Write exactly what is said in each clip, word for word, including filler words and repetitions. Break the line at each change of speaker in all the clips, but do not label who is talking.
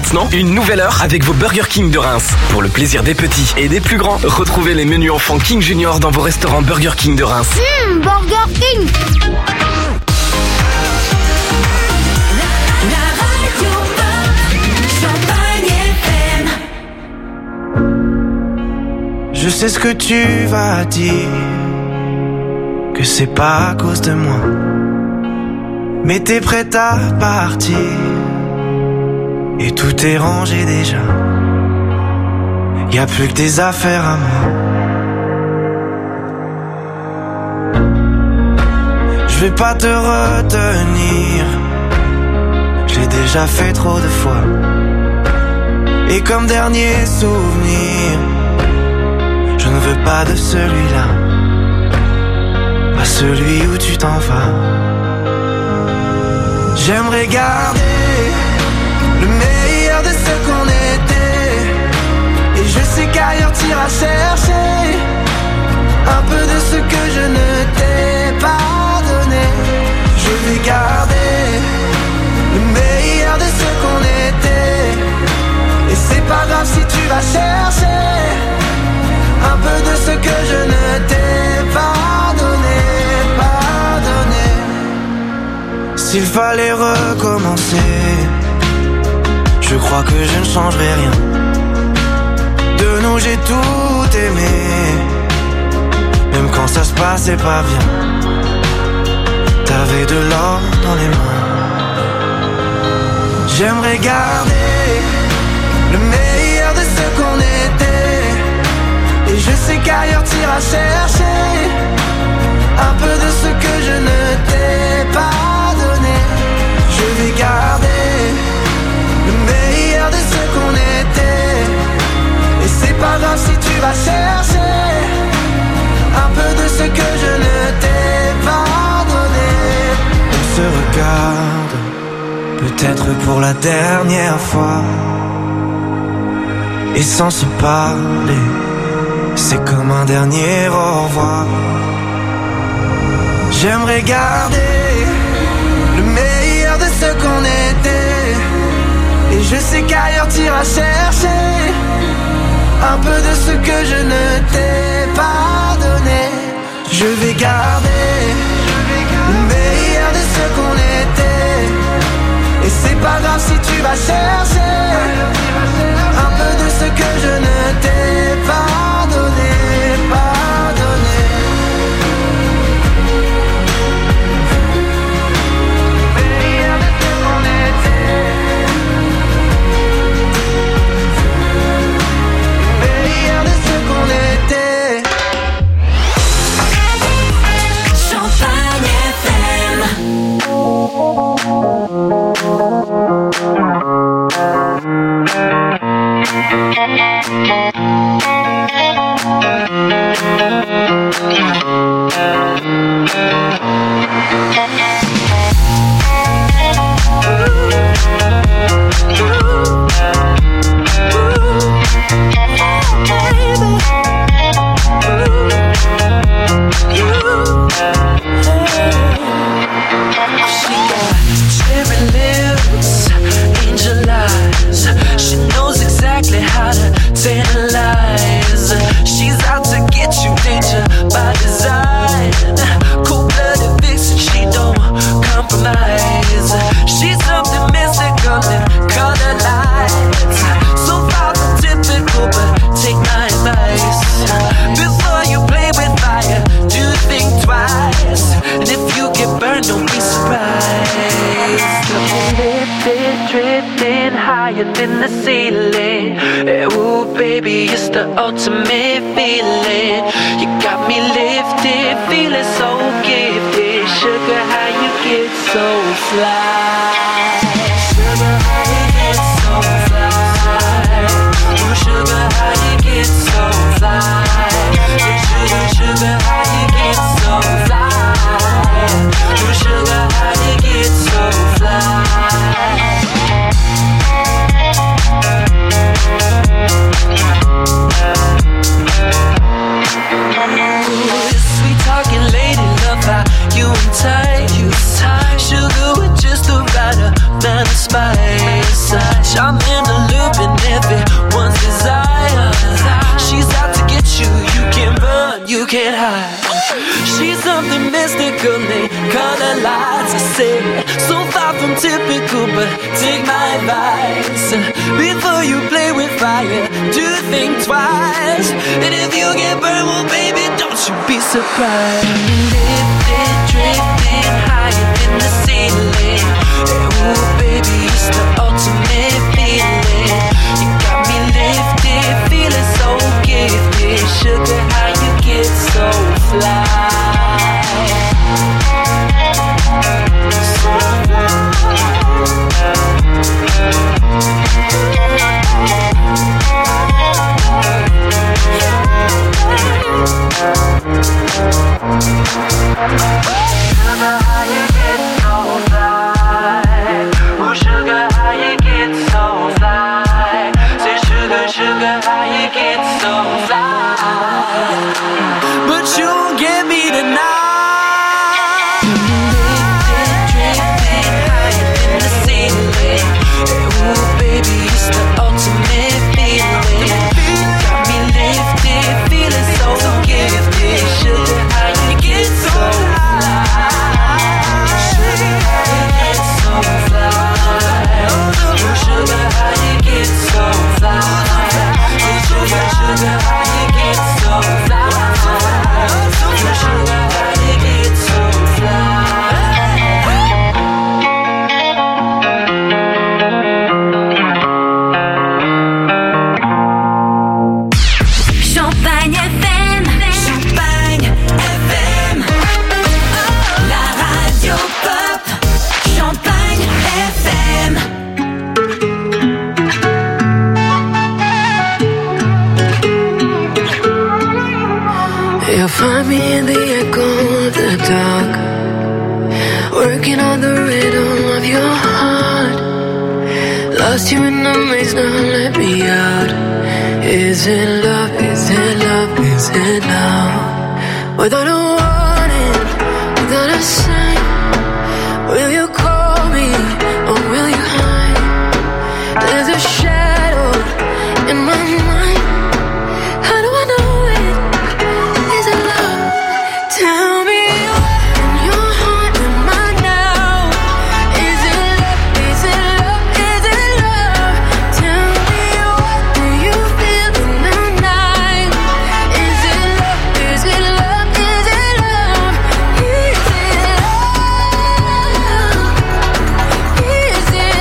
maintenant, une nouvelle heure avec vos Burger King de Reims. Pour le plaisir des petits et des plus grands, retrouvez les menus enfants King Junior dans vos restaurants Burger King de Reims.
Mmh, Burger King.
Je sais ce que tu vas dire, que c'est pas à cause de moi, mais t'es prête à partir, et tout est rangé déjà. Y'a plus que des affaires à moi. Je vais pas te retenir, je l'ai déjà fait trop de fois. Et comme dernier souvenir, je ne veux pas de celui-là, pas celui où tu t'en vas. J'aimerais garder le meilleur de ce qu'on était, et je sais qu'ailleurs t'iras chercher un peu de ce que je ne t'ai pas donné. Je vais garder le meilleur de ce qu'on était, et c'est pas grave si tu vas chercher un peu de ce que je ne t'ai pas donné, pas donné. S'il fallait recommencer, je crois que je ne changerai rien. De nous j'ai tout aimé, même quand ça se passait pas bien. T'avais de l'or dans les mains. J'aimerais garder le meilleur de ce qu'on était, et je sais qu'ailleurs t'iras chercher un peu de ce que je ne t'ai pas donné. Je vais garder le meilleur de ce qu'on était, et c'est pas grave si tu vas chercher un peu de ce que je ne t'ai pas donné. On se regarde, peut-être pour la dernière fois, et sans se parler, c'est comme un dernier au revoir. J'aimerais garder le meilleur de ce qu'on était, et je sais qu'ailleurs t'iras chercher un peu de ce que je ne t'ai pas donné. Je vais garder le meilleur de ce qu'on était, et c'est pas grave si tu vas chercher un peu de ce que je ne t'ai pas donné, pas donné. Meilleur de ce qu'on était, meilleur de ce qu'on était.
Champagne F M. She's out to get you, danger by design. Cold-blooded vixen, she don't compromise. She's something mystical and colored lights. So far from typical, but take my advice. Before you play with fire, do think twice. And if you get burned, don't be surprised. Lifted, drifting higher than the ceiling. Ooh, baby, it's the ultimate feeling. You got me lifted, feeling so gifted. Sugar, how you get so fly? Sugar, how you get so fly? Ooh, sugar, how you get so fly? Sugar, sugar, how you get so fly? Ooh, sugar, how you get so fly? Sweet talking lady, love how you and tight. Sugar with just the right can't hide. She's something mystically color lights. I say, so far from typical, but take my advice. Before you play with fire, do think twice. And if you get burned, well, baby, don't you be surprised. Lifted, drifting higher than the ceiling. Ooh, baby, it's the ultimate feeling. You got me lifted, feeling so gifted. Sugar, how you get so fly? So Sugar, how you get so fly? Oh, sugar, how you get so fly? Say, sugar, sugar, how you get so fly? But you won't get me tonight. Lifted, drifting higher than the ceiling. Ooh, baby, it's the ultimate feeling. You got me lifted, feeling so gifted. Sugar, how you get so fly? Sugar, how you get so fly? Oh, sugar, how you get so fly? Sugar, sugar, how you get so fly? Sugar, how you get so fly?
Champagne F M, Champagne F M, la radio pop, Champagne F M.
You'll find me in the echo of the dark, working on the rhythm of your heart. Lost you in the maze, now let me out. Is it love, is it love, is it love? Without a warning, without a sign, will you call me or will you hide? There's a shadow in my mind. How do I know it? Is it love? Tell me what in your heart am I now? Is it love? Is it love? Is it love? Tell me what do you feel in the night? Is it love? Is it love? Is it love? Is it love? Is it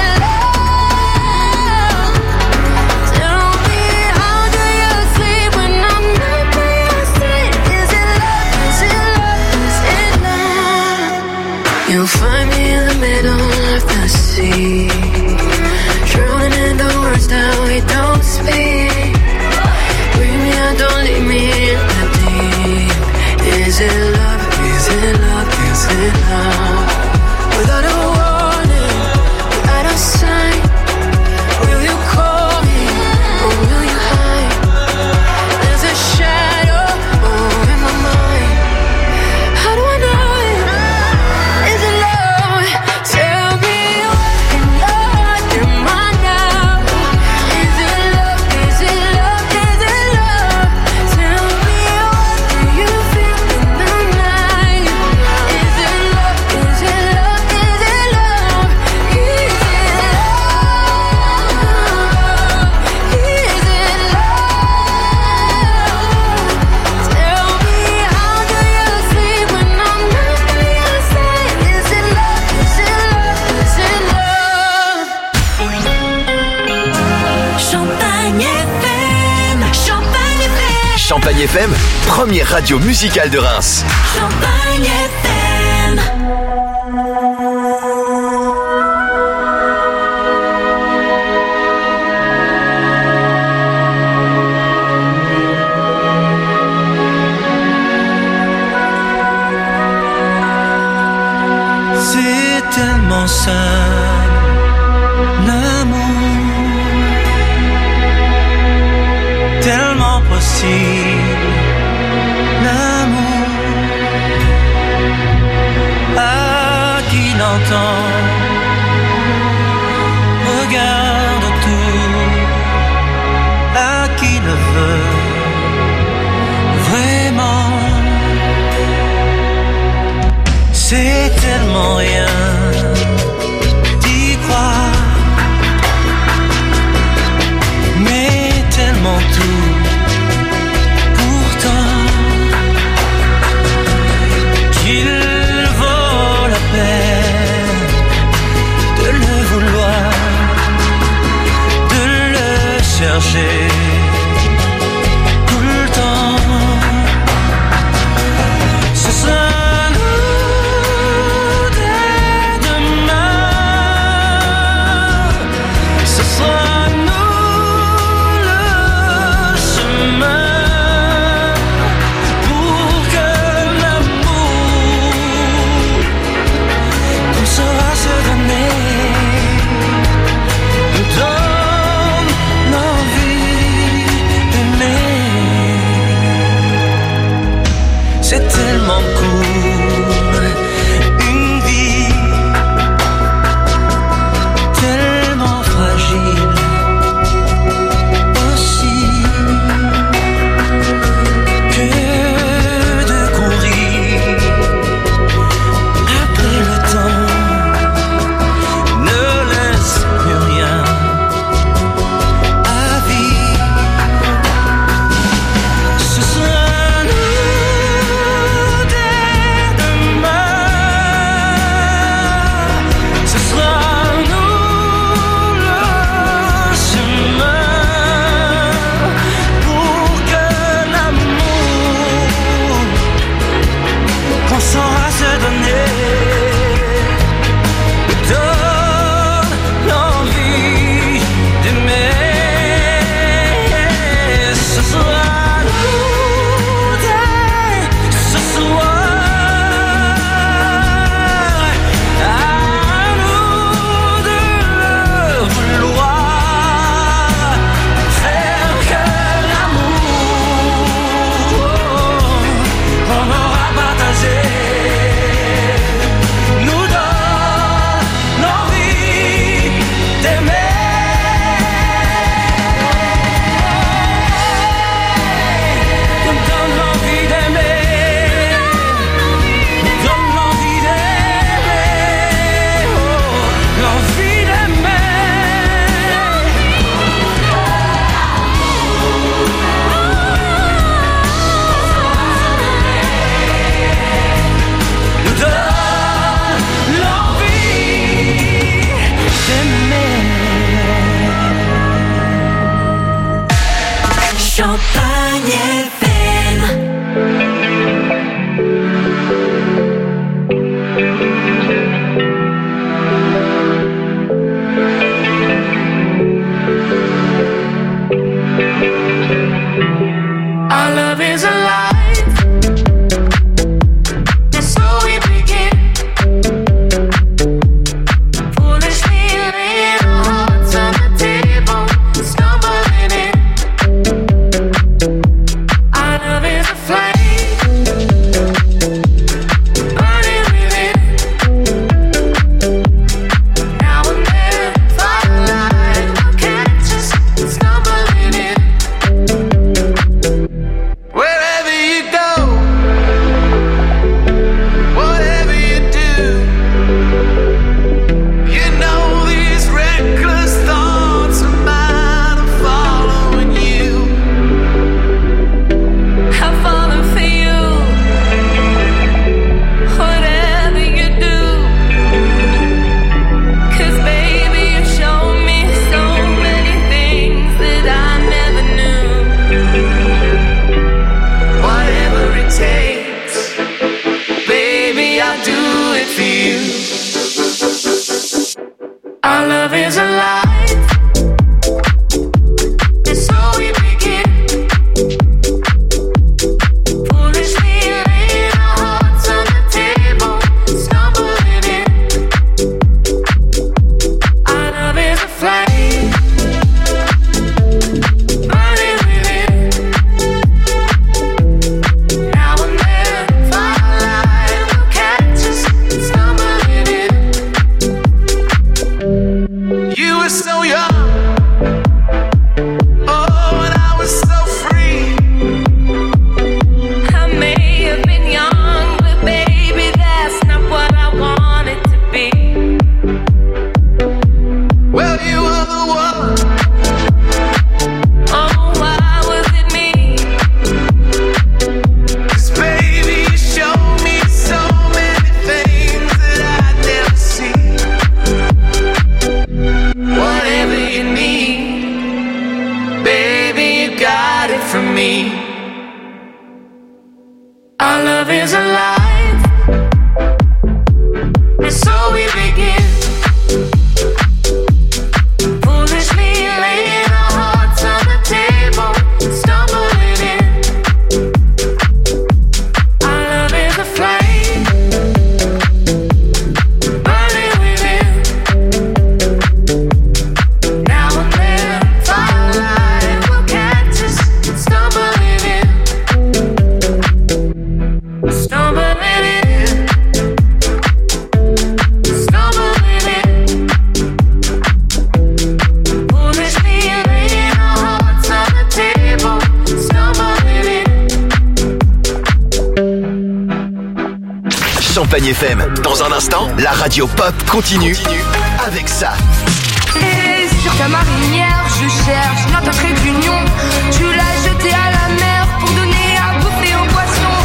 love? Tell me how do you sleep when I'm not by your side? Is it love? Is it love? Is it love? You'll find me in the middle of the sea, drowning in the words that we don't speak. Bring me out, don't leave me in the deep. Is it love? Is it love? Is it love? Without a warning, without a sign, will you call me or will you hide? There's a shadow oh, in my mind. How do I know it? Is it love? Tell me what in your heart am I now? Is it love? Is it love? Is it love? Tell me what do you feel in the night? Is it love? Is it love? Is it love? Is it love? Is it love? Tell me how do you sleep when I'm not by your side? Is it love? Is it love? Is it love?
Champagne F M, Champagne F M,
Champagne F M, première radio musicale de Reims.
Champagne F M.
C'est tellement simple, l'amour, tellement possible, l'amour. À qui l'entend, regarde tout, à qui le veut vraiment.
love is alive. And so we begin. Foolishly laying our hearts on the table, stumbling in. Our love is a flame, burning within. Now and then, firelight will catch us stumbling in.
Wherever you go, whatever you do, you know these reckless thoughts of mine are following you.
I've fallen for you. Whatever you do, 'cause baby you showed me so many things that I never knew.
Whatever it takes, baby, I'll do it for you.
Our love is alive. And so we begin. Foolishly laying our hearts on the table, stumbling in. Our love is a flame, burning within. Now and then, firelight will catch us stumbling in.
You were so young, oh, and I was so free.
I may have been young, but baby, that's not what I wanted to be.
Well, you were the one.
Oh, why was it me?
'Cause baby, you showed me so many things that I'd never see. Whatever you need, baby, you got it from me.
Our love is alive. And so we begin. Foolishly laying our hearts on the table, stumbling in. Our love is a flame, burning within. Now and then, firelight will catch us stumbling in. Stumbling in. Stumbling in. Foolishly laying our hearts on the table, stumbling in.
Champagne F M. Dans un instant, la radio pop continue avec ça.
Et sur ta marinière, je cherche notre trait d'union. Tu l'as jeté à la mer pour donner à bouffer aux poissons.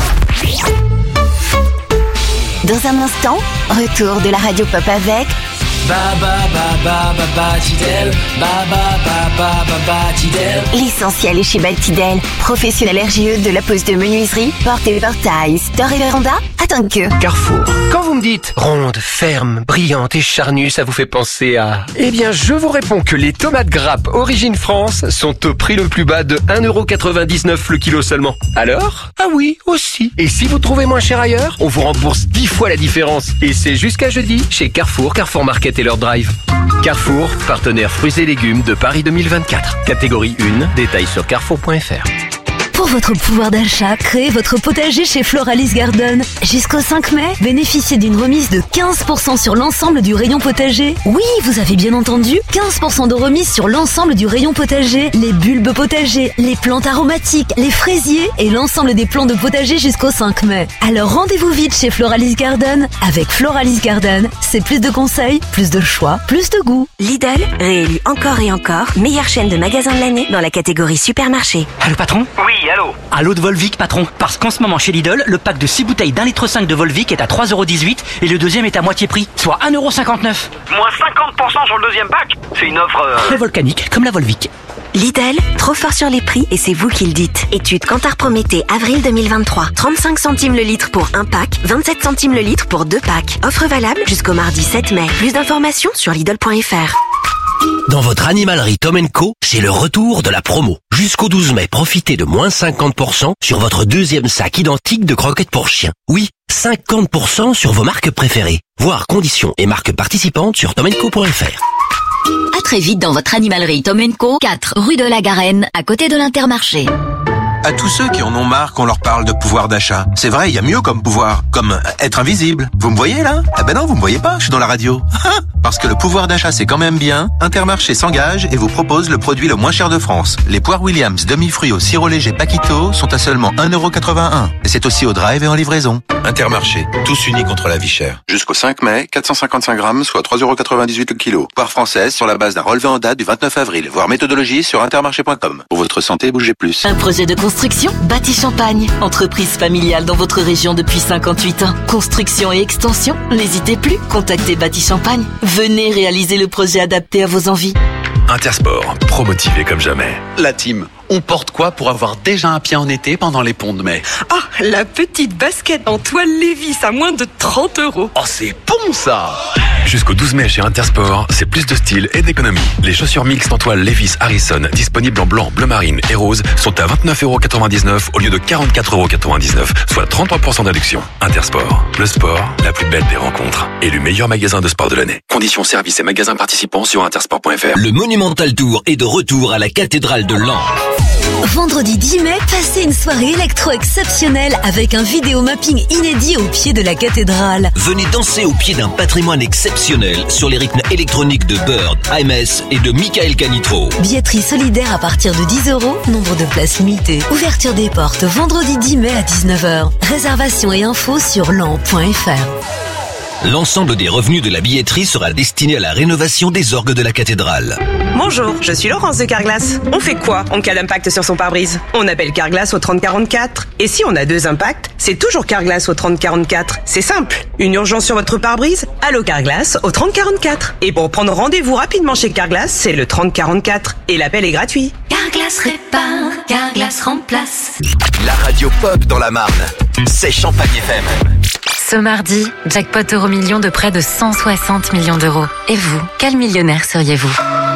Dans un instant, retour de la radio pop avec
Ba ba ba ba ba ba Tidel, ba ba ba ba ba ba Tidel.
l'essentiel est chez Baltidel, professionnel R G E de la pose de menuiserie, porte et portail, store et véranda. Attends que.
Carrefour. Quand vous me dites ronde, ferme, brillante et charnue, ça vous fait penser à... Eh bien, je vous réponds que les tomates grappes Origine France sont au prix le plus bas de un euro quatre-vingt-dix-neuf le kilo seulement. Alors? Ah oui, aussi. Et si vous trouvez moins cher ailleurs, on vous rembourse dix fois la différence. Et c'est jusqu'à jeudi chez Carrefour, Carrefour Market et leur drive. Carrefour, partenaire fruits et légumes de Paris deux mille vingt-quatre. Catégorie un, détails sur carrefour point f r.
Pour votre pouvoir d'achat, créez votre potager chez Floralis Garden. Jusqu'au cinq mai, bénéficiez d'une remise de quinze pour cent sur l'ensemble du rayon potager. Oui, vous avez bien entendu, quinze pour cent de remise sur l'ensemble du rayon potager. Les bulbes potagers, les plantes aromatiques, les fraisiers et l'ensemble des plants de potager jusqu'au cinq mai. Alors rendez-vous vite chez Floralis Garden. Avec Floralis Garden, c'est plus de conseils, plus de choix, plus de goût.
Lidl, réélu encore et encore, meilleure chaîne de magasins de l'année dans la catégorie supermarché.
Allô patron?
Oui, allô.
Allô de Volvic patron. Parce qu'en ce moment chez Lidl, le pack de six bouteilles d'un litre cinq de Volvic est à trois euros dix-huit et le deuxième est à moitié prix, soit un euro cinquante-neuf.
Moins cinquante pour cent sur le deuxième pack. C'est une offre... Euh...
Très volcanique, comme la Volvic.
Lidl, trop fort sur les prix et c'est vous qui le dites. Étude Kantar Prométhée, avril deux mille vingt-trois. trente-cinq centimes le litre pour un pack, vingt-sept centimes le litre pour deux packs. Offre valable jusqu'au mardi sept mai. Plus d'informations sur Lidl point f r.
Dans votre animalerie Tom and Co, c'est le retour de la promo. Jusqu'au douze mai, profitez de moins cinquante pour cent sur votre deuxième sac identique de croquettes pour chiens. Oui, cinquante pour cent sur vos marques préférées. Voir conditions et marques participantes sur tom and co point f r.
À très vite dans votre animalerie Tom and Co, quatre rue de la Garenne, à côté de l'Intermarché.
À tous ceux qui en ont marre qu'on leur parle de pouvoir d'achat. C'est vrai, il y a mieux comme pouvoir, comme être invisible. Vous me voyez là? Ah ben non, vous me voyez pas, je suis dans la radio. Parce que le pouvoir d'achat c'est quand même bien, Intermarché s'engage et vous propose le produit le moins cher de France. Les poires Williams demi-fruits au sirop léger Paquito sont à seulement un euro quatre-vingt-un. Et c'est aussi au drive et en livraison. Intermarché, tous unis contre la vie chère. Jusqu'au cinq mai, quatre cent cinquante-cinq grammes, soit trois euros quatre-vingt-dix-huit le kilo. Poire française sur la base d'un relevé en date du vingt-neuf avril. Voir méthodologie sur intermarché point com. Pour votre santé, bougez plus.
Un projet de construction, Bâti Champagne. Entreprise familiale dans votre région depuis cinquante-huit ans. Construction et extension, n'hésitez plus. Contactez Bâti Champagne. Venez réaliser le projet adapté à vos envies.
Intersport, pro-motivé comme jamais.
La team, on porte quoi pour avoir déjà un pied en été pendant les ponts de mai?
Ah, oh, la petite basket en toile Levi's à moins de trente euros.
Oh, c'est bon ça!
Jusqu'au douze mai chez Intersport, c'est plus de style et d'économie. Les chaussures mixtes en toile Levi's Harrison, disponibles en blanc, bleu marine et rose, sont à vingt-neuf euros quatre-vingt-dix-neuf au lieu de quarante-quatre euros quatre-vingt-dix-neuf, soit trente-trois pour cent de réduction. Intersport, le sport, la plus belle des rencontres. Élu meilleur magasin de sport de l'année. Conditions, services et magasins participants sur intersport point f r.
Le Monumental Tour est de retour à la cathédrale de Laon.
Vendredi dix mai, passez une soirée électro exceptionnelle avec un vidéo mapping inédit au pied de la cathédrale.
Venez danser au pied d'un patrimoine exceptionnel sur les rythmes électroniques de Bird, A M S et de Michael Canitro.
Billetterie solidaire à partir de dix euros, nombre de places limitées. Ouverture des portes vendredi dix mai à dix-neuf heures. Réservation et infos sur laon point f r.
L'ensemble des revenus de la billetterie sera destiné à la rénovation des orgues de la cathédrale.
Bonjour, je suis Laurence de Carglass. On fait quoi en cas d'impact sur son pare-brise? On appelle Carglass au trente quarante-quatre. Et si on a deux impacts, c'est toujours Carglass au trente quarante-quatre. C'est simple. Une urgence sur votre pare-brise? Allô Carglass au trente quarante-quatre. Et pour prendre rendez-vous rapidement chez Carglass, c'est le trente quarante-quatre. Et l'appel est gratuit.
Carglass répare, Carglass remplace.
La radio pop dans la Marne, c'est Champagne F M.
Ce mardi, jackpot euro million de près de cent soixante millions d'euros. Et vous, quel millionnaire seriez-vous?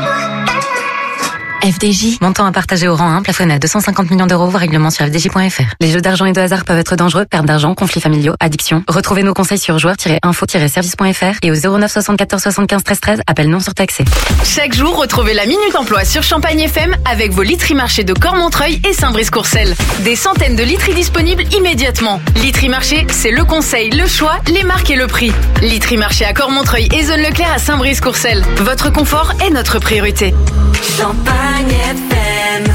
F D J, montant à partager au rang un, plafonné à deux cent cinquante millions d'euros, voir règlement sur f d j point f r. Les jeux d'argent et de hasard peuvent être dangereux, perte d'argent, conflits familiaux, addiction. Retrouvez nos conseils sur joueurs tiret info tiret service point f r et au zéro neuf soixante-quatorze soixante-quinze treize treize, appel non surtaxé.
Chaque jour, retrouvez la Minute Emploi sur Champagne F M avec vos literies marché de Cormontreuil et Saint-Brice-Courcelles. Des centaines de literies disponibles immédiatement. Literie marché, c'est le conseil, le choix, les marques et le prix. Literie marché à Cormontreuil et Zone Leclerc à Saint-Brice-Courcelles. Votre confort est notre priorité.
Champagne F M.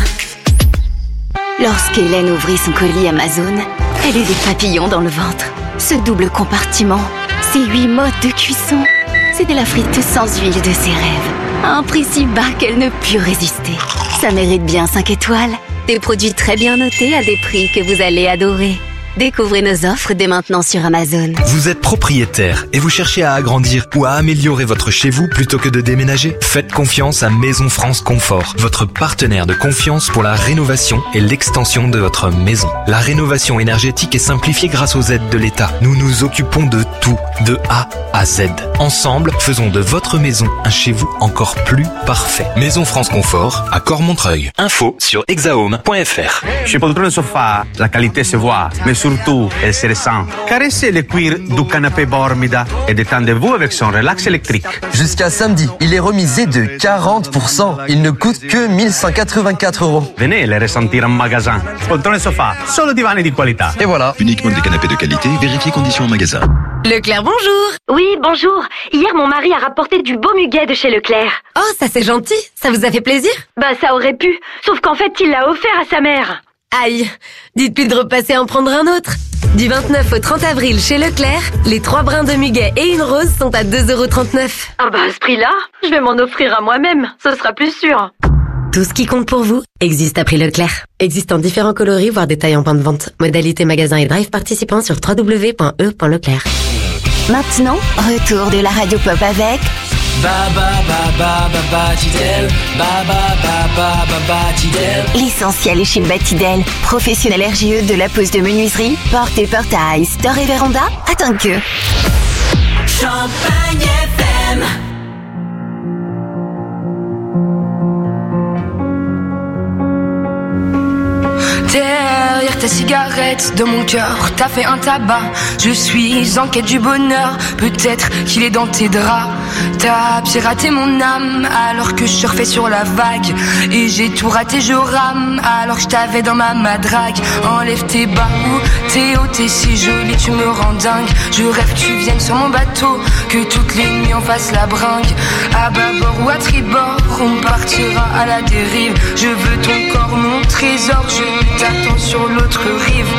Lorsqu'Hélène ouvrit son colis Amazon, elle eut des papillons dans le ventre. Ce double compartiment, ces huit modes de cuisson, c'était la frite sans huile de ses rêves. À un prix si bas qu'elle ne put résister. Ça mérite bien cinq étoiles. Des produits très bien notés à des prix que vous allez adorer. Découvrez nos offres dès maintenant sur Amazon.
Vous êtes propriétaire et vous cherchez à agrandir ou à améliorer votre chez-vous plutôt que de déménager? Faites confiance à Maison France Confort, votre partenaire de confiance pour la rénovation et l'extension de votre maison. La rénovation énergétique est simplifiée grâce aux aides de l'État. Nous nous occupons de tout, de A à Z. Ensemble, faisons de votre maison un chez-vous encore plus parfait. Maison France Confort à Cormontreuil. Info sur hexahome point f r.
Chez Poltrone Sofa, la qualité se voit, mais surtout, elle se ressent. Caressez le cuir du canapé Bormida et détendez-vous avec son relax électrique.
Jusqu'à samedi, il est remisé de quarante pour cent. Il ne coûte que mille cent quatre-vingt-quatre euros.
Venez les ressentir en magasin. Poltrone Sofa, solo divani di qualità.
Et voilà.
Uniquement des canapés de qualité, vérifiez conditions en magasin.
Leclerc, bonjour.
Oui, bonjour. Hier, mon mari a rapporté du beau muguet de chez Leclerc.
Oh, ça c'est gentil. Ça vous a fait plaisir?
Bah, ça aurait pu. Sauf qu'en fait, il l'a offert à sa mère.
Aïe, dites-lui de repasser en prendre un autre. Du vingt-neuf au trente avril chez Leclerc, les trois brins de muguet et une rose sont à deux euros trente-neuf.
Ah bah à ce prix-là, je vais m'en offrir à moi-même, ce sera plus sûr.
Tout ce qui compte pour vous existe à prix Leclerc. Existant différents coloris, voire détails en point de vente. Modalité magasin et drive participants sur w w w point e point leclerc.
Maintenant, retour de la radio pop avec...
Ba ba ba ba ba Batidel, ba ba ba ba ba Batidel.
L'essentiel est chez Batidel, professionnel R G E de la pose de menuiserie, porte et portail, store et véranda, à Tinqueux.
Champagne F M.
Derrière ta cigarette, dans mon cœur, t'as fait un tabac. Je suis en quête du bonheur, peut-être qu'il est dans tes draps. T'as piraté mon âme alors que je surfais sur la vague. Et j'ai tout raté, je rame alors que je t'avais dans ma madrague. Enlève tes bas ou t'es haut, t'es si jolie, tu me rends dingue. Je rêve que tu viennes sur mon bateau, que toutes les nuits on fasse la bringue. À bâbord ou à tribord, on partira à la dérive. Je veux ton corps, mon trésor, je t'attends sur l'autre rive.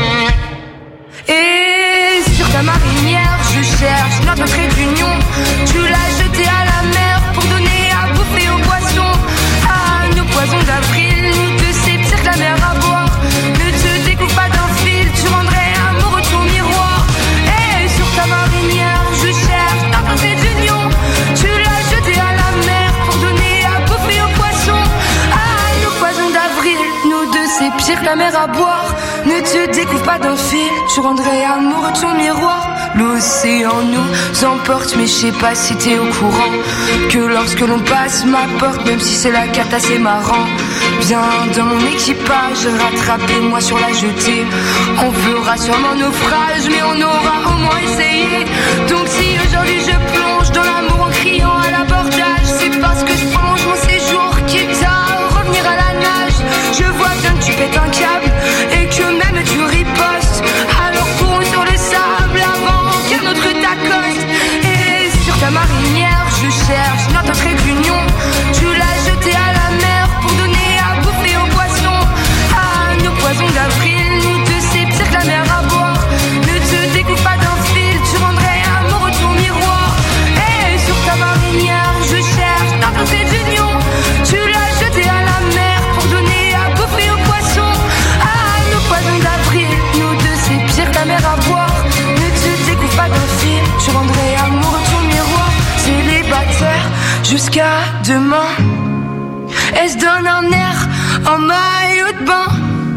Et sur ta marinière, je cherche notre trait d'union. Tu l'as jeté à la mer pour donner à bouffer aux poissons. À nos poisons d'avril, nous deux c'est pire que la mer à boire. Ne te découpe pas d'un fil, tu rendrais amoureux ton miroir. Et sur ta marinière, je cherche notre trait d'union. Tu l'as jeté à la mer pour donner à bouffer aux poissons. À nos poisons d'avril, nous deux c'est pire que la mer à boire. Ne te découvre pas d'un fil, tu rendrais amoureux ton miroir. L'océan nous emporte, mais je sais pas si t'es au courant que lorsque l'on passe ma porte, même si c'est la carte assez marrant. Viens dans mon équipage, rattrapez-moi sur la jetée. On fera sûrement naufrage, mais on aura au moins essayé. Donc si aujourd'hui je plonge dans l'amour en criant à l'abordage, c'est parce que je prolonge mon séjour, quitte à revenir à la nage. Je vois bien que tu pètes un câble et que même tu ripostes. Alors courons sur le sable avant qu'un autre t'accoste. Et sur ta marinière, je cherche notre trait d'union. Tu l'as jeté à la mer pour donner à bouffer aux poissons. À nos poisons d'avril, nous deux c'est pire que la mer à boire. Ne te découpe pas d'un fil, tu rendrais amoureux ton miroir. Et sur ta marinière, je cherche notre trait d'union. Tu l'as jeté à la mer pour donner à bouffer aux poissons. À nos poisons d'avril, nous deux c'est pire que la mer à boire. Ne te découvre pas d'un fil, tu rendrais amoureux ton miroir. Célibataire jusqu'à demain, elle se donne un air en maillot de bain.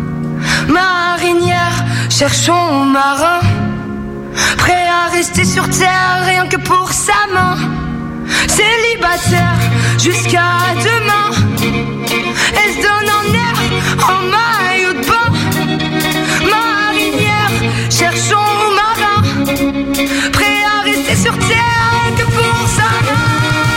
Marinière, cherchons marin, prêt à rester sur terre rien que pour sa main. Célibataire jusqu'à demain, elle se donne un air en maillot de bain. Marinière, cherchons marin, prêt à rester sur terre rien que pour sa main.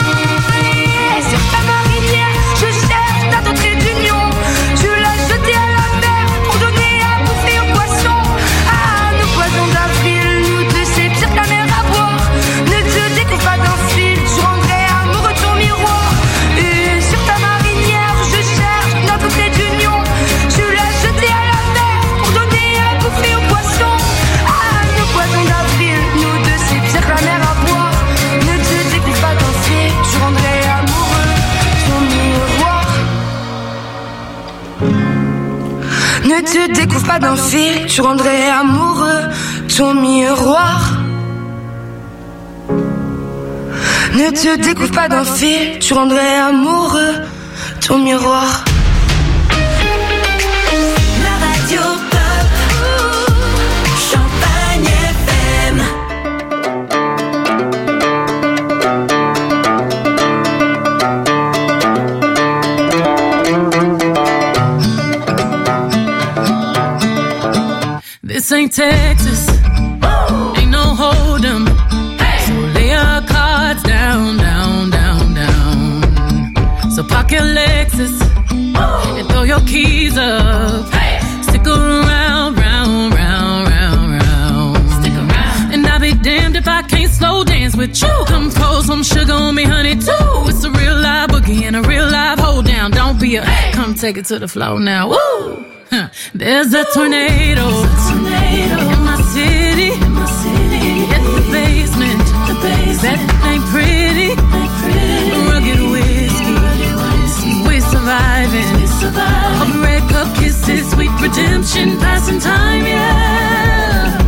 Et sur ta marinière, je cherche ta trait d'union. Tu l'as jeté à la mer pour donner à bouffer aux poissons. À nos poisons d'avril, nous deux c'est pire que la mer à boire. Ne te découpe pas d'un fil, tu rendrais amoureux ton miroir. Et sur ta marinière, je cherche notre trait d'union. Tu l'as jeté à la mer pour donner à bouffer aux poissons. À nos poisons d'avril, nous deux c'est pire que la mer à boire. Ne te découpe pas d'un fil, tu rendrais amoureux ton miroir. Ne te découvre pas d'un fil, tu rendrais amoureux ton miroir. Ne te découvre pas d'un fil, tu rendrais amoureux ton miroir.
La radio pop, Champagne F M.
This ain't Texas, ain't no hold'em. So lay your cards down, down, down, down. So park your Lexus and throw your keys up. Stick around, round, round, round, round. Stick around. And I'll be damned if I can't slow dance with you. Come pour some sugar on me, honey, too. It's a real live boogie and a real live hold down. Don't be a, come take it to the floor now. Woo! Huh. There's a tornado, There's a tornado in my city, in my city. At the basement, the basement. That ain't pretty, ain't pretty. Rugged whiskey, rugged whiskey. We're surviving, we're surviving. Of red cup kisses, sweet redemption, passing time, yeah.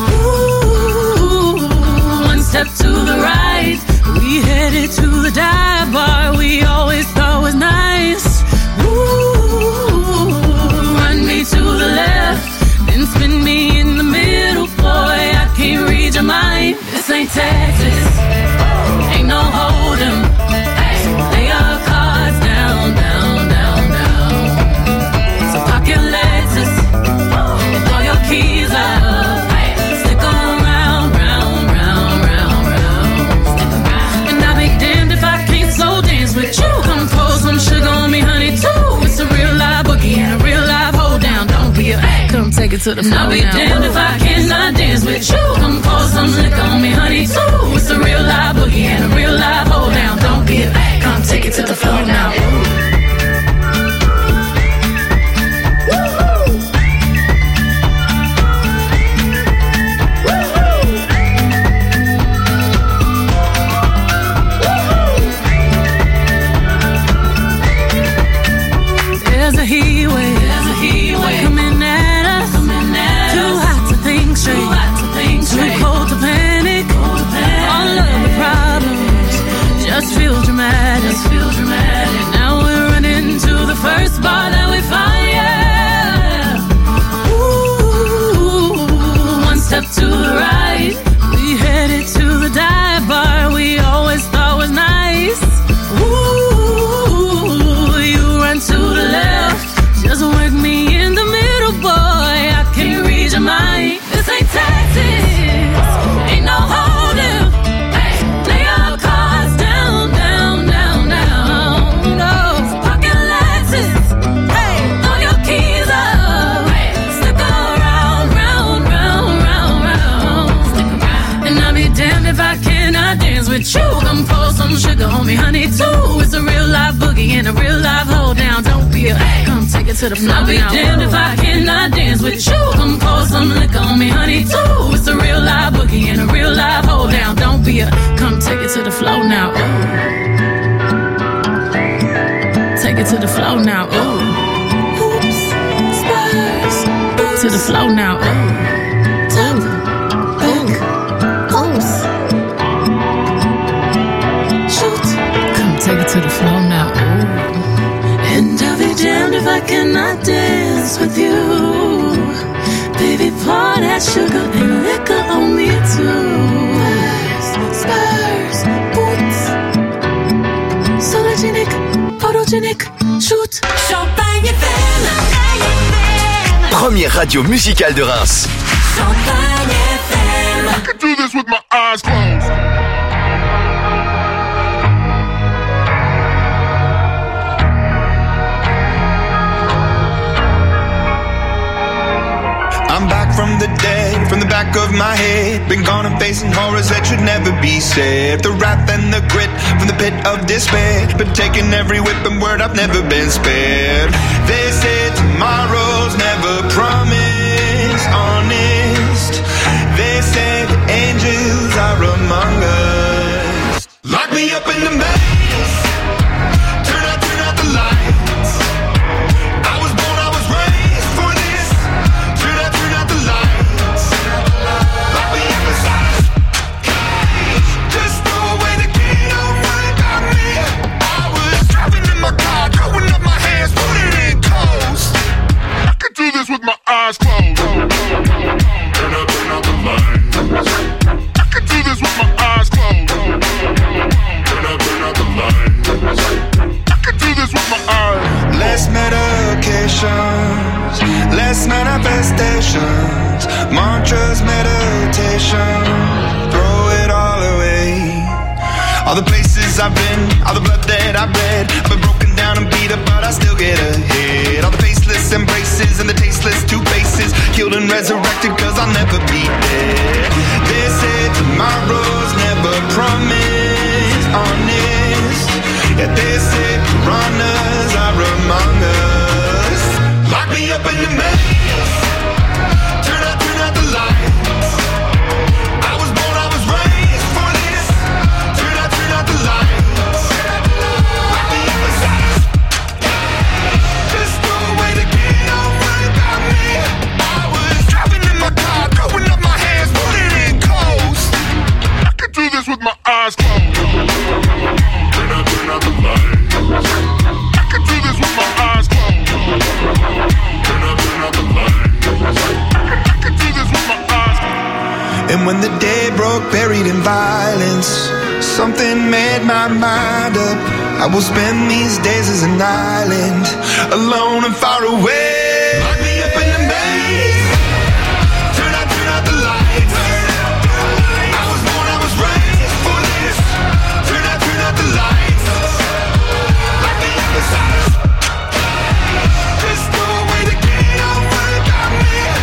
Ooh, one step to the right, we headed to the dive bar we always thought was nice. Ooh. To the left, then spin me in the middle, boy, I can't read your mind. This ain't Texas, ain't no hold'em. So lay your cards down, down, down, down. So park your Lexus Come take it to the floor. I'll be damned if I cannot dance with you. Come pour some liquor on me, honey, too. It's a real live boogie and a real live hold down. Don't be a babe. Come take it to the floor now. There's a heat wave, there's a heat wave coming at us, coming at too us. Hot to think straight, too hot to think straight, too cold to panic, cold to panic. All of the problems just feel dramatic, just feel dramatic. Now we're running to the first bar that we find, yeah. Ooh, one step to the right, we headed to the dive bar we always thought was nice. Ooh, you run to the left, just work me in the middle, boy. I can't read your mind. This ain't Texas, ain't no holding. Hey, lay your cards down, down, down, down. No, pocket Lexus. Hey, throw your keys up. Hey, stick around, round, round, round, round. Stick around. And I'll be damned if I cannot dance with you. Come pour some sugar on me, honey, too. It's a real live boogie and a real live hold down. Don't be a hey, come take it to the floor. I'll be damned if I cannot dance with you. Come pour some liquor on me, honey, too. It's a real live boogie and a real live hold down. Don't be a come take it to the floor now. Ooh. Take it to the floor now. Ooh. Oops, spurs. To the floor now. Ooh. Top, back, close. Shoot. Come take it to the floor now. Ooh. And I'll be damned if I cannot dance with you. Baby, pour that sugar and liquor on me too. Spurs, spurs, boots. Sologenic, photogenic, shoot. Champagne F M.
Première radio musicale de Reims.
Champagne F M.
I can do this with my eyes closed.
I'm back from the dead, from the back of my head. Been gone and facing horrors that should never be said. The wrath and the grit from the pit of despair. Been taking every whip and word, I've never been spared. They say tomorrow's never promised, honest. They say the angels are among us. Lock me up in the maze. Turn out, turn out the lights. I was born, I was raised for this. Turn out, turn out the lights. Lock me up inside a cage. Just throw away the key, don't worry about me. I was driving in my car, throwing up my hands, put it in coast.
I can do this with my eyes closed. Turn out, turn out the lights. I can do this with my eyes closed. Turn out, turn out the lights. I can do this with my eyes.
Less medications, less manifestations, mantras, meditation, throw it all away. All the places I've been, all the blood that I've bled, I've been broken down and beat up, but I still get ahead. All the faceless embraces and the tasteless two faces, killed and resurrected cause I'll never be dead. They say tomorrow's never promised, honest. Yeah, they say piranhas are among us. Lock me up in the maze. Turn out, turn out the lights. I was born, I was raised for this. Turn out, turn out the lights. Lock me up inside. Just throw away the key, don't worry about me. I was driving in my car, throwing up my hands, put it in coast.
I can do this with my eyes closed. Turn out, turn out the lights. I can do this with my eyes closed. Turn out, turn out the lights. I can do this with my eyes closed.
And when the day broke, buried in violence, something made my mind up. I will spend these days as an island, alone and far away. Lock me up in the maze. Turn out, turn out the lights. I was born, I was raised for this. Turn out, turn out the lights. Lock me up inside. Just throw away the key, don't worry about me.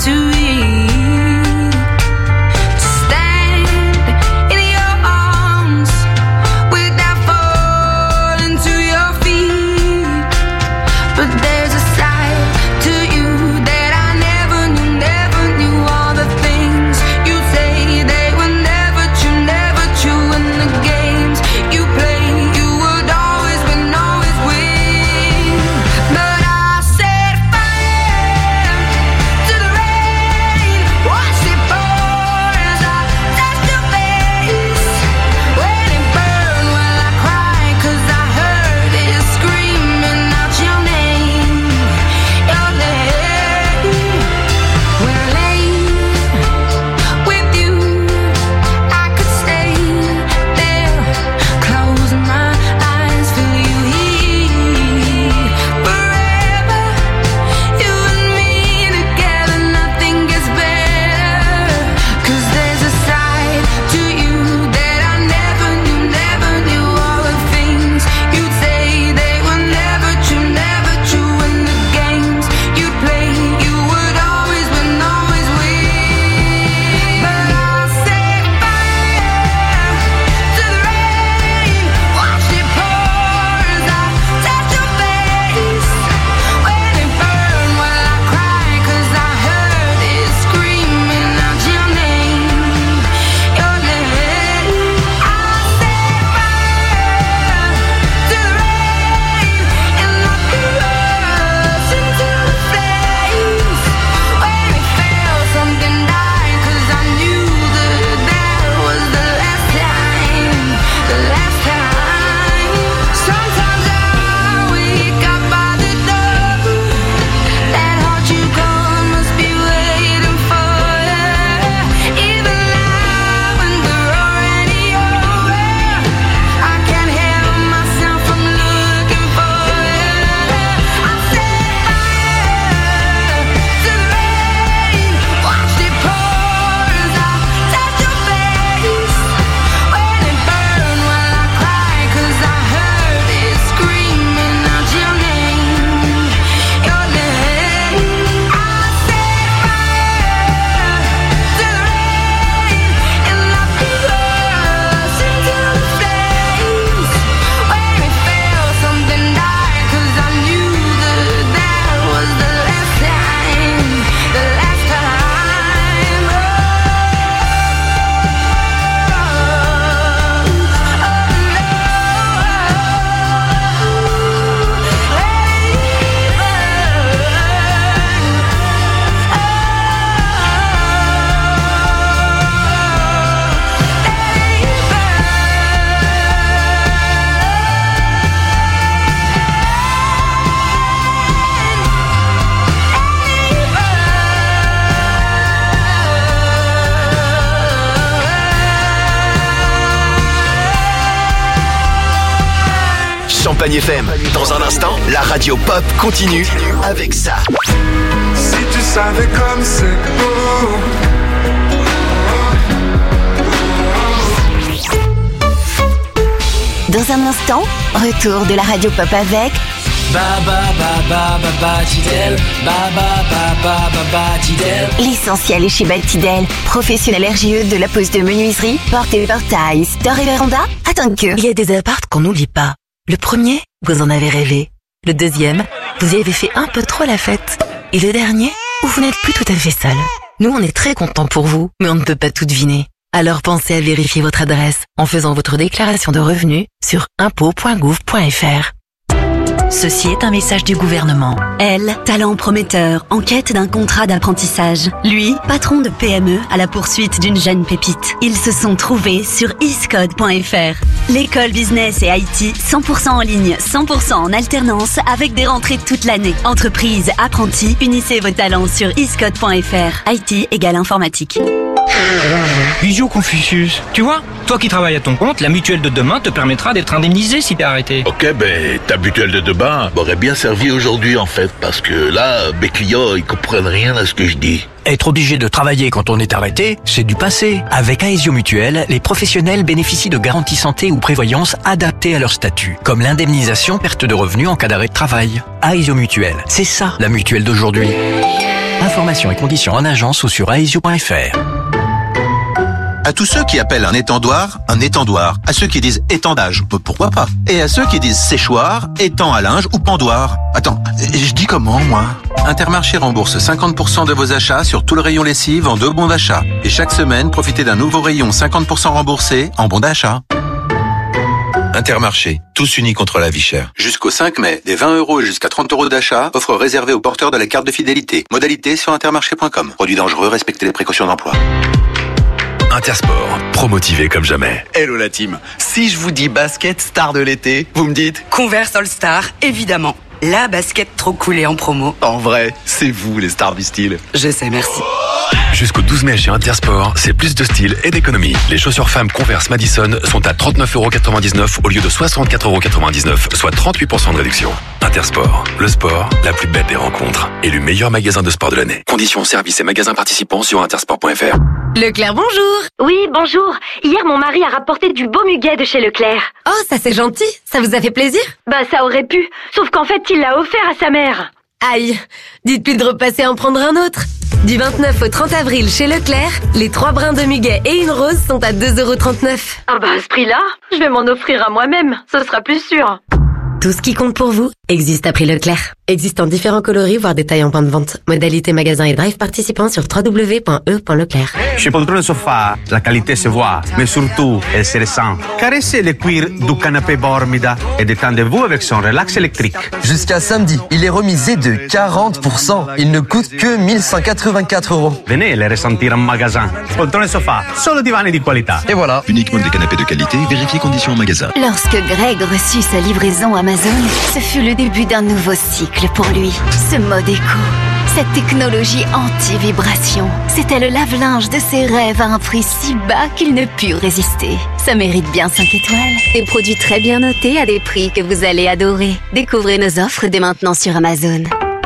too weak to stand in your arms without falling to your feet. But there's a side to you that I never knew, never knew. All the things you say, they were never true, never true. And the games you play, you would always win, always win. But I set fire to the rain, watch it pour as I touch your face. When it burned, well I cried 'cause I heard it screaming out your name, your name. When I lay with you, I could stay there, close my eyes, feel you here forever. You and me together, nothing gets better. 'Cause there's a side to you that I never knew, never knew. All the things you'd say, they were never true, never true. And the games you'd play, you would always win, always win. But I set fire to the rain, watch it pour as I touch your face. When it burned, well I cried 'cause I heard it screaming out your name, your name. I set fire to the rain and I burst into the flames. When it fell, something died 'cause I knew that that was the last time, the last time. Sometimes I wake up by the door, that heart you gone must be waiting for you. Even now when we're already over, I can't help myself from looking for you. I set fire to the rain, watched it pour as I touched your face. When it burned, well I cried 'cause I heard it screaming out your name, your name. I set fire to the rain and I burst into the flames. When it fell, something died 'cause I knew that that was the last time, the last time. Oh,
Champagne F M. Dans un instant, la radio pop continue avec ça.
Si tu savais comme c'est beau.
Dans un instant, retour de la radio pop avec
Ba ba ba ba ba ba Tidel, ba ba ba ba ba ba Tidel.
l'essentiel est chez Baltidel, professionnel R J E de la pose de menuiserie, porte et portail, store et véranda. Attends que...
Il y a des apparts qu'on n'oublie pas. Le premier, vous en avez rêvé. Le deuxième, vous y avez fait un peu trop la fête. Et le dernier, où vous n'êtes plus tout à fait seul. Nous, on est très contents pour vous, mais on ne peut pas tout deviner. Alors pensez à vérifier votre adresse en faisant votre déclaration de revenus sur impôts point gouv point f r.
Ceci est un message du gouvernement.
Elle, talent prometteur, en quête d'un contrat d'apprentissage. Lui, patron de P M E à la poursuite d'une jeune pépite. Ils se sont trouvés sur iscode point f r. L'école business et I T cent pour cent en ligne, cent pour cent en alternance avec des rentrées toute l'année. Entreprise, apprentis, unissez vos talents sur iscode point f r. I T égale informatique.
Bisous Confucius. Tu vois, toi qui travailles à ton compte, la mutuelle de demain te permettra d'être indemnisé si t'es arrêté.
Ok, ben ta mutuelle de demain m'aurait bien servi aujourd'hui en fait, parce que là, mes clients, ils comprennent rien à ce que je dis.
Être obligé de travailler quand on est arrêté, c'est du passé. Avec Aesio Mutuelle, les professionnels bénéficient de garanties santé ou prévoyance adaptées à leur statut, comme l'indemnisation perte de revenus en cas d'arrêt de travail. Aesio Mutuelle, c'est ça la mutuelle d'aujourd'hui. Informations et conditions en agence ou sur aesio point f r.
À tous ceux qui appellent un étendoir, un étendoir. À ceux qui disent étendage, pourquoi pas. Et à ceux qui disent séchoir, étang à linge ou pendoir. Attends, je dis comment, moi? Intermarché rembourse cinquante pour cent de vos achats sur tout le rayon lessive en deux bons d'achat. Et chaque semaine, profitez d'un nouveau rayon cinquante pour cent remboursé en bons d'achat. Intermarché, tous unis contre la vie chère. Jusqu'au cinq mai, des vingt euros et jusqu'à trente euros d'achat, offre réservée aux porteurs de la carte de fidélité. Modalité sur intermarché point com. Produit dangereux, respectez les précautions d'emploi.
Intersport, promotivé comme jamais.
Hello la team. Si je vous dis basket star de l'été, vous me dites
Converse All Star, évidemment. La basket trop cool et en promo.
En vrai, c'est vous les stars du style.
Je sais, merci.
Jusqu'au douze mai chez Intersport, c'est plus de style et d'économie. Les chaussures femmes Converse Madison sont à trente-neuf euros quatre-vingt-dix-neuf au lieu de soixante-quatre euros quatre-vingt-dix-neuf, soit trente-huit pour cent de réduction. Intersport, le sport, la plus belle des rencontres. Élu meilleur magasin de sport de l'année. Conditions, services et magasins participants sur intersport point f r.
Leclerc, bonjour. Oui, bonjour. Hier, mon mari a rapporté du beau muguet de chez Leclerc. Oh, ça c'est gentil. Ça vous a fait plaisir? Bah, ça aurait pu. Sauf qu'en fait, il l'a offert à sa mère.
Aïe, dites-lui de repasser en prendre un autre. Du vingt-neuf au trente avril chez Leclerc, les trois brins de muguet et une rose sont à deux euros trente-neuf.
Ah bah à ce prix-là, je vais m'en offrir à moi-même, ce sera plus sûr.
Tout ce qui compte pour vous existe à prix Leclerc. Existe en différents coloris, voire détails en point de vente. Modalité magasin et drive participants sur w w w point e point leclerc.
Chez Poltrone Sofa, la qualité se voit, mais surtout, elle se ressent. Caressez le cuir du canapé Bormida et détendez-vous avec son relax électrique.
Jusqu'à samedi, il est remisé de quarante pour cent. Il ne coûte que mille cent quatre-vingt-quatre euros.
Venez les ressentir en magasin. Poltrone Sofa, solo divani di qualità.
Et voilà.
Uniquement des canapés de qualité, vérifiez conditions en magasin.
Lorsque Greg reçut sa livraison Amazon, ce fut le début d'un nouveau cycle pour lui. Ce mode éco, cette technologie anti-vibration, c'était le lave-linge de ses rêves à un prix si bas qu'il ne put résister. Ça mérite bien cinq étoiles. Des produits très bien notés à des prix que vous allez adorer. Découvrez nos offres dès maintenant sur Amazon.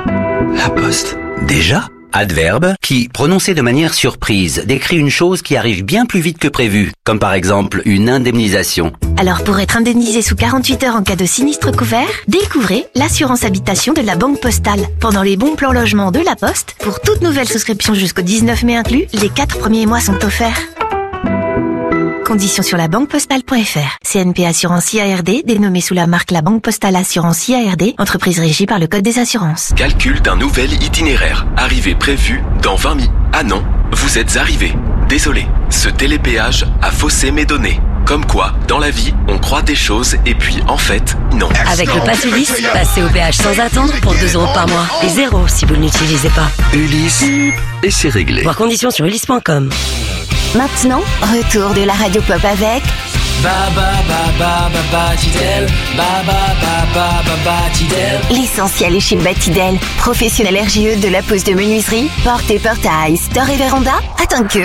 La Poste. Déjà ? Adverbe qui, prononcé de manière surprise, décrit une chose qui arrive bien plus vite que prévu, comme par exemple une indemnisation.
Alors pour être indemnisé sous quarante-huit heures en cas de sinistre couvert, découvrez l'assurance habitation de la Banque Postale. Pendant les bons plans logement de la Poste, pour toute nouvelle souscription jusqu'au dix-neuf mai inclus, les quatre premiers mois sont offerts. Conditions sur la banque postale point f r. C N P Assurance I A R D, dénommée sous la marque La Banque Postale Assurance I A R D, entreprise régie par le Code des assurances.
Calcul d'un nouvel itinéraire. Arrivée prévue dans vingt minutes. Ah non, vous êtes arrivé. Désolé, ce télépéage a faussé mes données. Comme quoi, dans la vie, on croit des choses et puis, en fait, non.
Avec le pass Ulysse, passez au péage sans attendre pour deux euros par mois. Et zéro si vous ne l'utilisez pas.
Ulysse, et c'est réglé.
Voir conditions sur ulysse point com.
Maintenant, retour de la radio pop avec
Ba ba ba ba ba Batidel, ba ba ba ba ba Batidel.
l'essentiel est chez Batidel, professionnel R G E de la pose de menuiserie, porte et portail, store et véranda, attends que.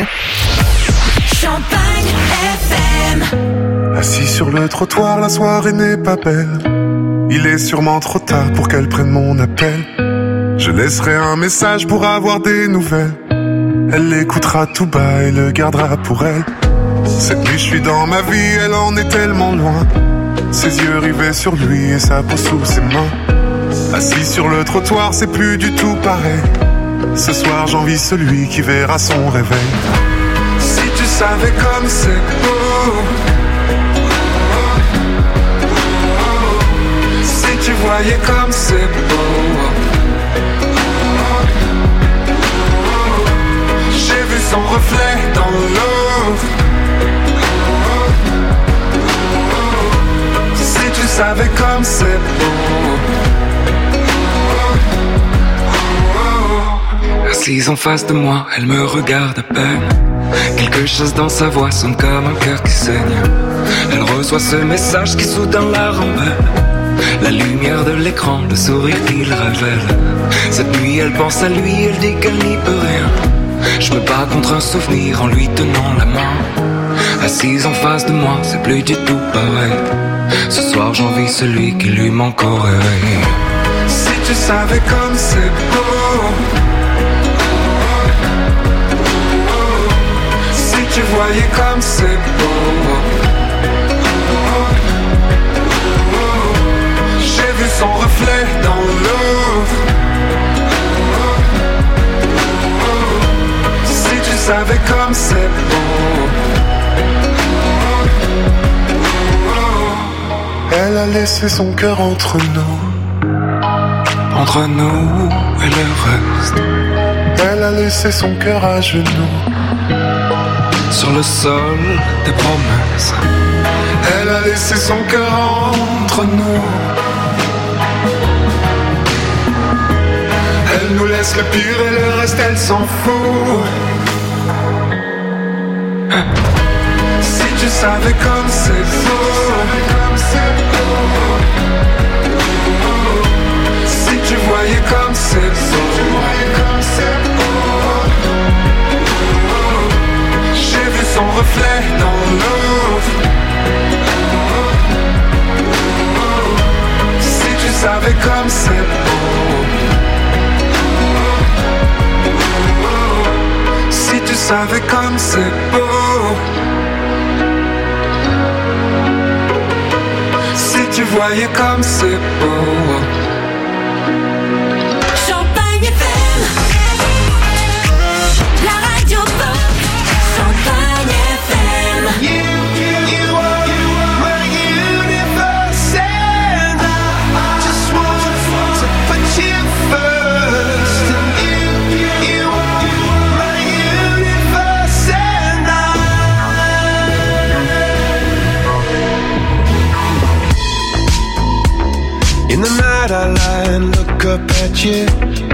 Champagne F M.
Assis sur le trottoir, la soirée n'est pas belle. Il est sûrement trop tard pour qu'elle prenne mon appel. Je laisserai un message pour avoir des nouvelles. Elle l'écoutera tout bas et le gardera pour elle. Cette nuit je suis dans ma vie, elle en est tellement loin. Ses yeux rivés sur lui et sa peau sous ses mains. Assis sur le trottoir, c'est plus du tout pareil. Ce soir j'envie celui qui verra son réveil. Si tu savais comme c'est beau, si tu voyais comme c'est beau. J'ai vu son reflet dans l'eau. Si tu savais comme c'est beau. Assise en face de moi, elle me regarde à peine. Quelque chose dans sa voix sonne comme un cœur qui saigne. Elle reçoit ce message qui soudain la rembelle. La lumière de l'écran, le sourire qu'il révèle. Cette nuit elle pense à lui, elle dit qu'elle n'y peut rien. Je me bats contre un souvenir en lui tenant la main. Assise en face de moi, c'est plus du tout pareil. Ce soir j'envie celui qui lui manque au réveil. Si tu savais comme c'est beau. Si tu voyais comme c'est beau. J'ai vu son reflet dans l'eau.
savais comme c'est beau. Elle a laissé son cœur entre nous, entre nous et le reste. Elle a laissé son cœur à genoux, sur le sol des promesses. Elle a laissé son cœur entre nous. Elle nous laisse le pire et le reste elle s'en fout. Si tu savais comme c'est beau, si tu voyais comme c'est beau, j'ai vu son reflet dans l'eau. Si tu savais comme c'est beau, si tu savais comme c'est beau, si tu voyais comme c'est beau.
Champagne F M, la radio pop. Champagne F M.
You, you, you are, you are my universe, and I just want to put you first. You, you, you are my universe, and I. In the night I lie and look up at you.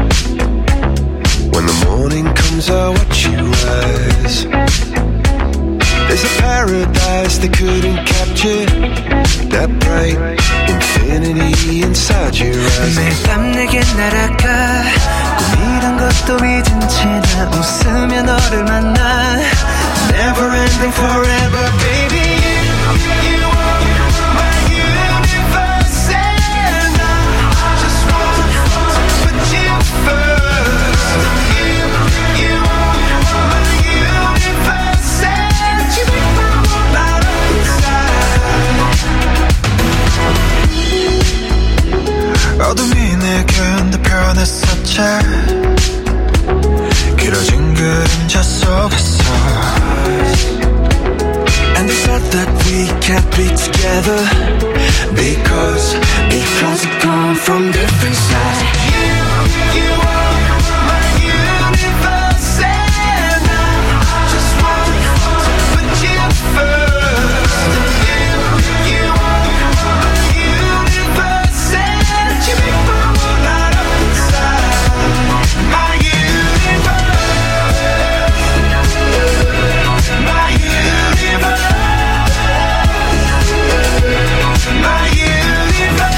When the morning comes I watch you rise. There's a paradise they couldn't capture, that bright infinity inside your eyes. 매일 밤 내게 날아가 꿈이란 것도 잊은 채 나 웃으며 너를 만나. Never ending forever baby. You, you are my universe, and I just want to put you first. You, you are my universe, and you make my world light up inside. 어둠이 내겐 더 변했었지. 길어진 그림자 속에서. And they thought that we can't be together because because we come from different sides. You, you are my universe, and I just want to put you first. You, you are my universe, and you make my world light up inside. My universe, my universe. My universe.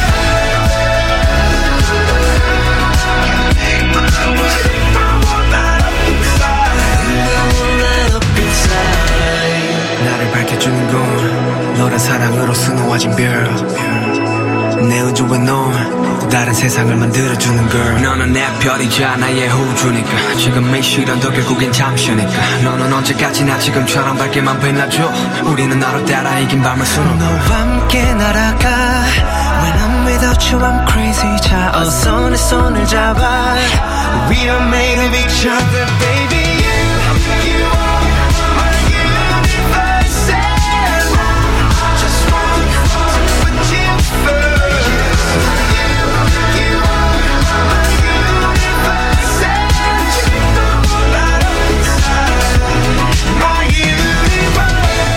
나를 밝혀주는 건 너란 사랑으로 수놓아진 별. 내 우주에 넌 또 다른 세상을 만들어주는 걸. 너는 내 별이자 나의 호주니까. 지금 이 시련도 결국엔 잠시니까. 너는 언제까지나 지금처럼 밝게만 빛나줘. 우리는 너를 따라 이긴 밤을 수놓고 너와 함께 날아가. When I'm without you I'm crazy. 자 어서 내 손을 잡아. We are made of each other baby. You, you are my universe, and I just want to put you first. You, you are my universe, and you make the world light up inside. My universe,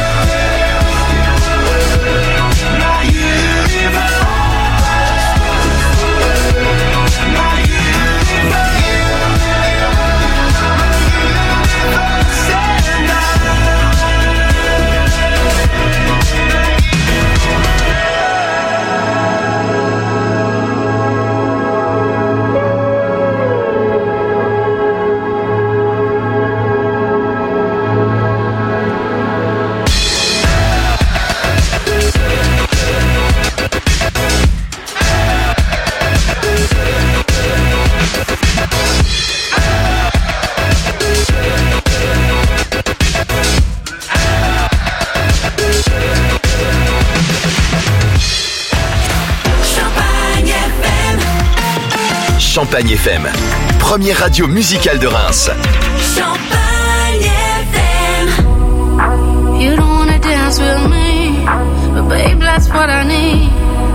my universe. My universe,
Champagne F M, première radio musicale de Reims.
Champagne F M.
You don't wanna dance with me, but babe, that's what I need.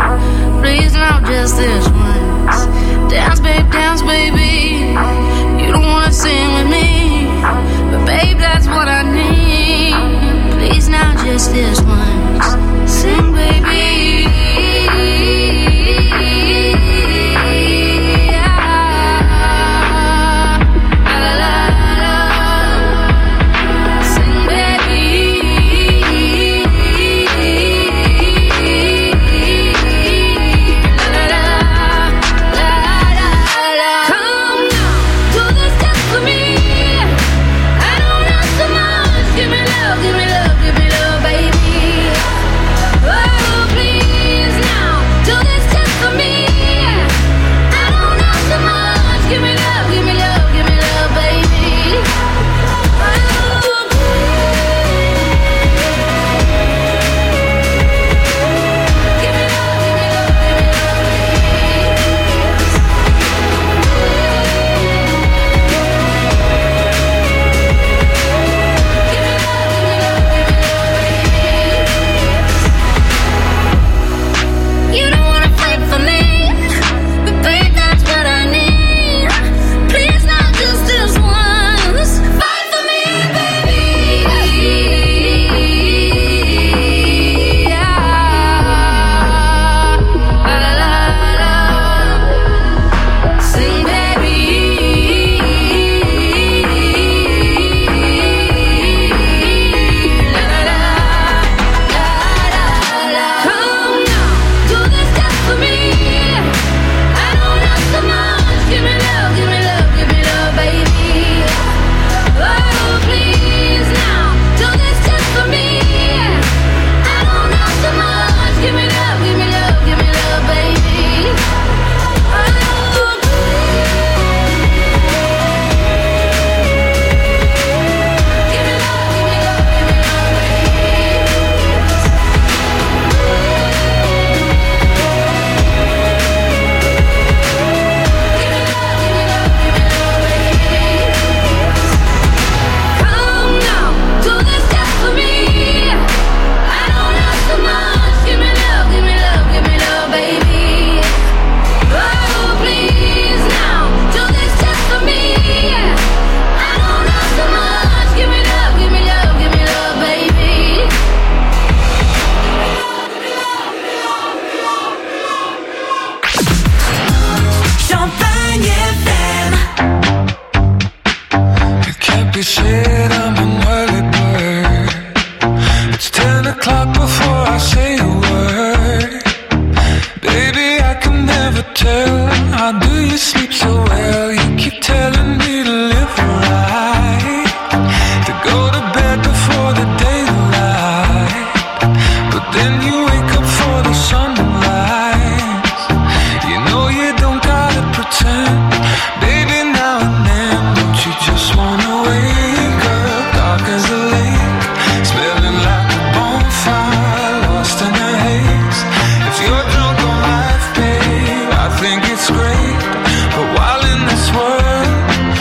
Please, now just this once. Dance, babe, dance, baby. You don't wanna sing with me, but babe, that's what I need. Please, now just this once. Sing, baby.
Think it's great, but while in this world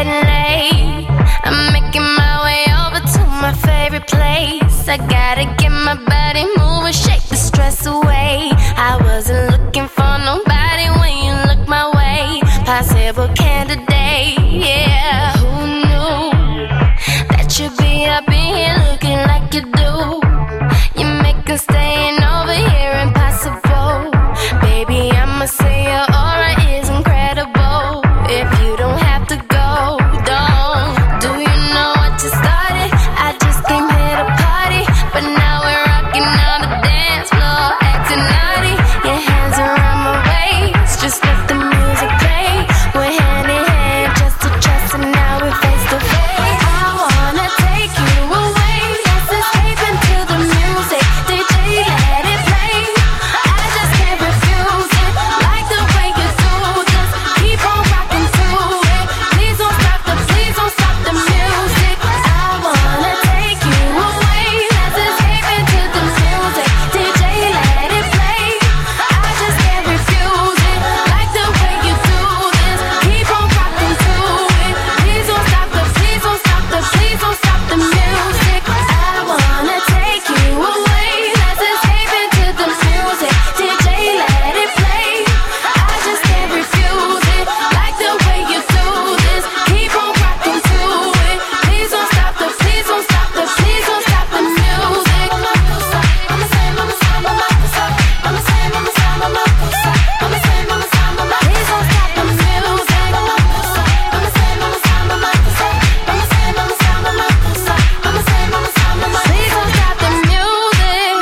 getting late. I'm making my way over to my favorite place. I gotta get my body moving, shake the stress away. I wasn't looking for nobody when you look my way. Possible candidate, yeah. Who knew that you'd be up in here looking like you do? You make us staying over here impossible. Baby, I'ma say your aura is incredible. If you don't have to go, don't. Do you know what you started? I just came here to party, but now we're rocking on the dance floor, acting naughty. Your hands around my waist, just let the music play. We're hand in hand, just to trust, and now we're face to face. I wanna take you away, let's escape into the music. D J, let it play. I just can't refuse it, like the way you do. Just keep on rocking to it. Please don't stop the, please don't stop the music. I wanna take you away, let's escape into the music. D J, let it play. I just can't refuse it, like the way you do this. Keep on rocking to it. Please don't stop the, please don't stop the, please don't stop the music. I wanna take you away, let's escape into the music. D J, let it play. I just can't refuse it, like the way you do this. Keep on rocking to it. Please don't stop the, please don't stop the, please don't stop the music. I'ma say, I'ma say, I'ma say, I'ma say, I'ma say, I'ma say, I'ma say, I'ma say, I'ma say, please don't stop the music. I'ma say, I'ma say, I'ma say, I'ma say, I'ma say, I'ma say, I'ma say, I'ma say, I'ma say, please don't stop the music.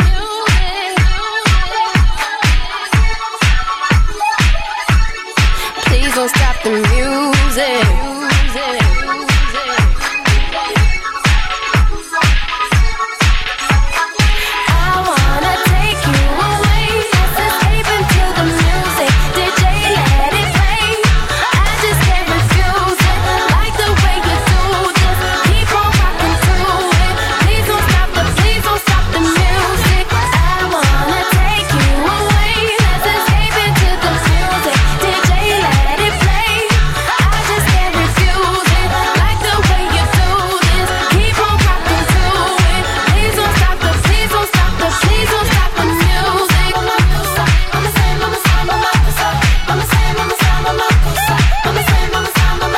Please don't stop the music.